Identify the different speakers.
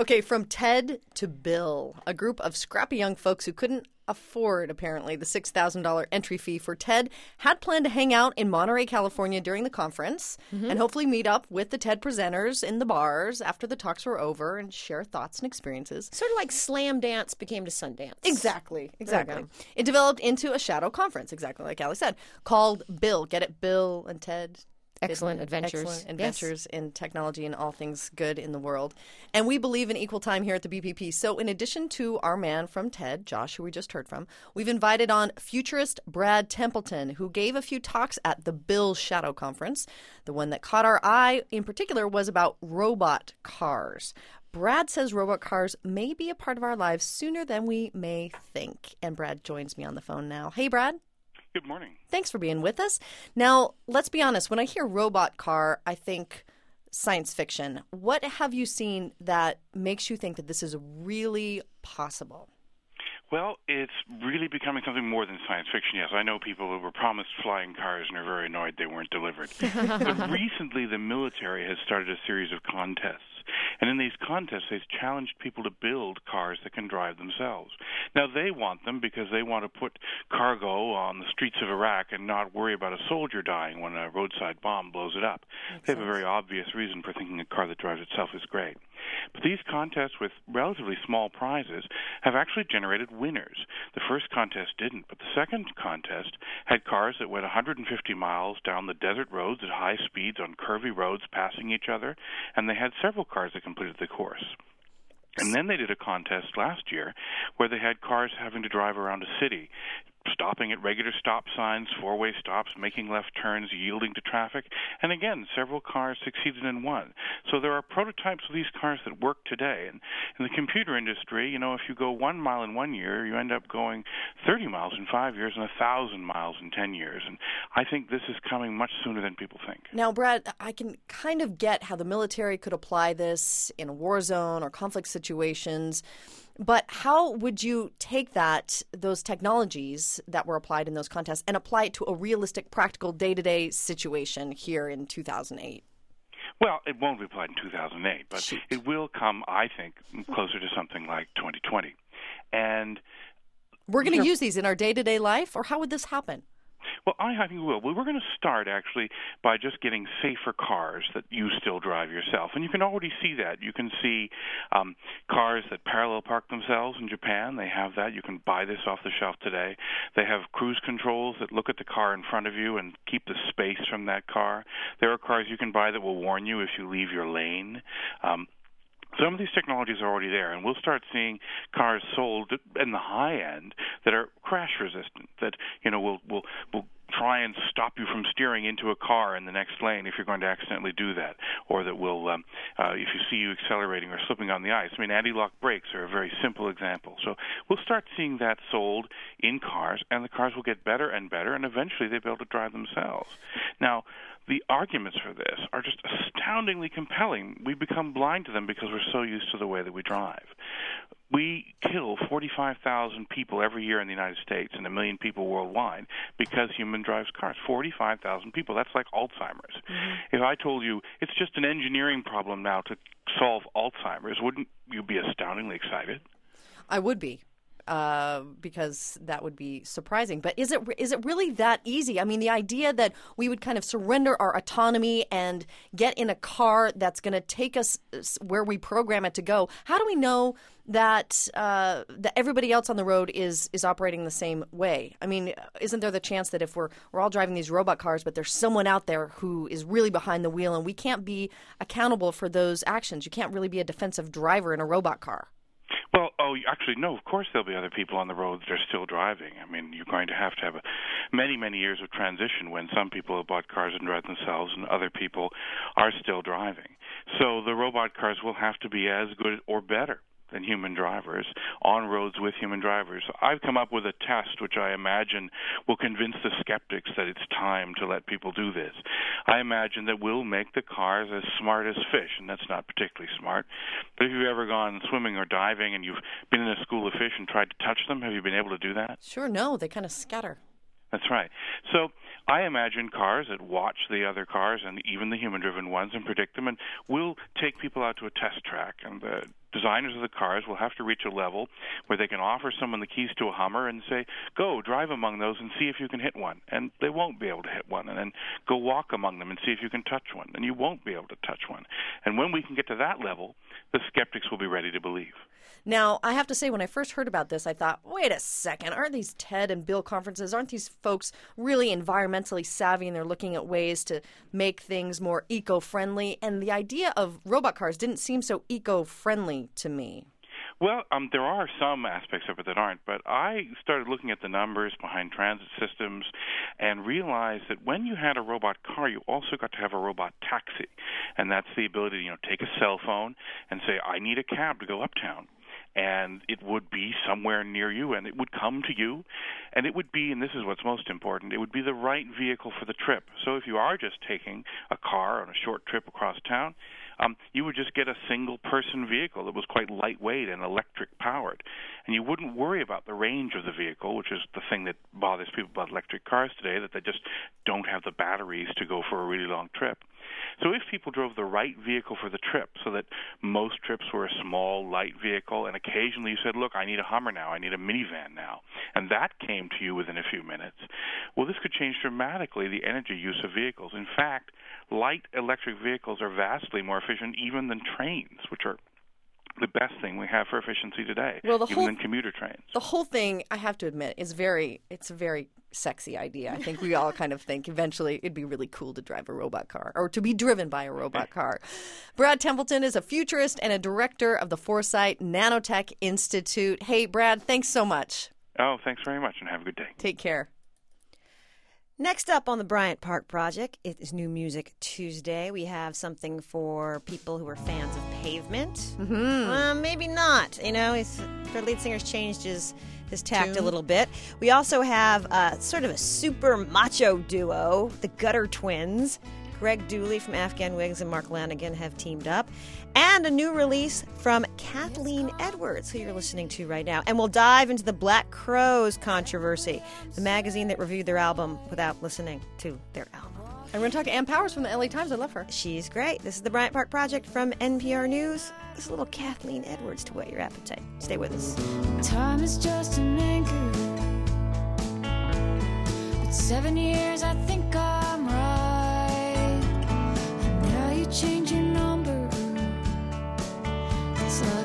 Speaker 1: Okay, from Ted to Bill, a group of scrappy young folks who couldn't afford, apparently, the $6,000 entry fee for TED had planned to hang out in Monterey, California during the conference and hopefully meet up with the TED presenters in the bars after the talks were over and share thoughts and experiences.
Speaker 2: Sort of like Slam Dance became to Sundance.
Speaker 1: Exactly. It developed into a shadow conference, exactly like Allie said, called Bill. Get it? Bill and Ted.
Speaker 2: Excellent adventures.
Speaker 1: Yes. In technology and all things good in the world. And we believe in equal time here at the BPP. So in addition to our man from TED, Josh, who we just heard from, we've invited on futurist Brad Templeton, who gave a few talks at the Bill Shadow Conference. The one that caught our eye in particular was about robot cars. Brad says robot cars may be a part of our lives sooner than we may think. And Brad joins me on the phone now. Hey, Brad.
Speaker 3: Good morning.
Speaker 1: Thanks for being with us. Now, let's be honest. When I hear robot car, I think science fiction. What have you seen that makes you think that this is really possible?
Speaker 3: Well, it's really becoming something more than science fiction. Yes, I know people who were promised flying cars and are very annoyed they weren't delivered. But recently, the military has started a series of contests. And in these contests, they've challenged people to build cars that can drive themselves. Now, they want them because they want to put cargo on the streets of Iraq and not worry about a soldier dying when a roadside bomb blows it up. They have a very obvious reason for thinking a car that drives itself is great. But these contests with relatively small prizes have actually generated winners. The first contest didn't, but the second contest had cars that went 150 miles down the desert roads at high speeds on curvy roads passing each other, and they had several cars that completed the course. And then they did a contest last year where they had cars having to drive around a city, stopping at regular stop signs, four-way stops, making left turns, yielding to traffic. And again, several cars succeeded in one. So there are prototypes of these cars that work today. And in the computer industry, you know, if you go 1 mile in 1 year, you end up going 30 miles in 5 years and 1,000 miles in 10 years. And I think this is coming much sooner than people think.
Speaker 1: Now, Brad, I can kind of get how the military could apply this in a war zone or conflict situations. But how would you take those technologies that were applied in those contests and apply it to a realistic, practical, day-to-day situation here in 2008?
Speaker 3: Well, it won't be applied in 2008, but it will come, I think, closer to something like 2020. And
Speaker 1: we're going to use these in our day-to-day life, or how would this happen?
Speaker 3: Well, I think we will. Well, we're going to start, actually, by just getting safer cars that you still drive yourself. And you can already see that. You can see cars that parallel park themselves in Japan. They have that. You can buy this off the shelf today. They have cruise controls that look at the car in front of you and keep the space from that car. There are cars you can buy that will warn you if you leave your lane. Some of these technologies are already there, and we'll start seeing cars sold in the high end that are crash resistant, that, you know, will try and stop you from steering into a car in the next lane if you're going to accidentally do that, or that will, if you see you accelerating or slipping on the ice. I mean, anti-lock brakes are a very simple example. So we'll start seeing that sold in cars, and the cars will get better and better, and eventually they'll be able to drive themselves. Now, the arguments for this are just astoundingly compelling. We become blind to them because we're so used to the way that we drive. We kill 45,000 people every year in the United States and 1 million people worldwide because human drives cars. 45,000 people. That's like Alzheimer's. Mm-hmm. If I told you it's just an engineering problem now to solve Alzheimer's, wouldn't you be astoundingly excited?
Speaker 1: I would be. Because that would be surprising. But is it really that easy? I mean, the idea that we would kind of surrender our autonomy and get in a car that's going to take us where we program it to go. How do we know that that everybody else on the road is operating the same way? I mean, isn't there the chance that if we're all driving these robot cars, but there's someone out there who is really behind the wheel and we can't be accountable for those actions? You can't really be a defensive driver in a robot car.
Speaker 3: Well, actually, no, of course there'll be other people on the road that are still driving. I mean, you're going to have many, many years of transition when some people have bought cars and drive themselves and other people are still driving. So the robot cars will have to be as good or better than human drivers on roads with human drivers. I've come up with a test which I imagine will convince the skeptics that it's time to let people do this. I imagine that we'll make the cars as smart as fish, and that's not particularly smart. But if you've ever gone swimming or diving and you've been in a school of fish and tried to touch them, have you been able to do that?
Speaker 1: Sure, no. They kind of scatter.
Speaker 3: That's right. So I imagine cars that watch the other cars and even the human-driven ones and predict them, and we'll take people out to a test track, and the designers of the cars will have to reach a level where they can offer someone the keys to a Hummer and say, go, drive among those and see if you can hit one. And they won't be able to hit one. And then go walk among them and see if you can touch one. And you won't be able to touch one. And when we can get to that level, the skeptics will be ready to believe.
Speaker 1: Now, I have to say, when I first heard about this, I thought, wait a second, aren't these TED and Bill conferences, aren't these folks really environmentally savvy and they're looking at ways to make things more eco-friendly? And the idea of robot cars didn't seem so eco-friendly to me.
Speaker 3: Well, there are some aspects of it that aren't, but I started looking at the numbers behind transit systems and realized that when you had a robot car, you also got to have a robot taxi, and that's the ability to, take a cell phone and say, I need a cab to go uptown. And it would be somewhere near you, and it would come to you, and it would be, and this is what's most important, it would be the right vehicle for the trip. So if you are just taking a car on a short trip across town, you would just get a single-person vehicle that was quite lightweight and electric-powered. And you wouldn't worry about the range of the vehicle, which is the thing that bothers people about electric cars today, that they just don't have the batteries to go for a really long trip. So if people drove the right vehicle for the trip, so that most trips were a small, light vehicle, and occasionally you said, look, I need a Hummer now, I need a minivan now, and that came to you within a few minutes, well, this could change dramatically the energy use of vehicles. In fact, light electric vehicles are vastly more efficient even than trains, which are the best thing we have for efficiency today, even than commuter trains.
Speaker 1: The whole thing, I have to admit, it's a very sexy idea. I think we all kind of think eventually it'd be really cool to drive a robot car or to be driven by a robot car. Brad Templeton is a futurist and a director of the Foresight Nanotech Institute. Hey, Brad, thanks so much.
Speaker 3: Oh, thanks very much, and have a good day.
Speaker 1: Take care.
Speaker 2: Next up on the Bryant Park Project, it is New Music Tuesday. We have something for people who are fans of Pavement. Mm-hmm. Maybe not. Their lead singer's changed his tact a little bit. We also have sort of a super macho duo, the Gutter Twins. Greg Dooley from Afghan Wigs and Mark Lanigan have teamed up. And a new release from Kathleen Edwards, who you're listening to right now. And we'll dive into the Black Crowes controversy, the magazine that reviewed their album without listening to their album.
Speaker 1: And we're going to talk to Ann Powers from the LA Times. I love her.
Speaker 2: She's great. This is the Bryant Park Project from NPR News. This is a little Kathleen Edwards to whet your appetite. Stay with us.
Speaker 4: Time is just an anchor. But 7 years, I think I'm right. And now you change your number. It's like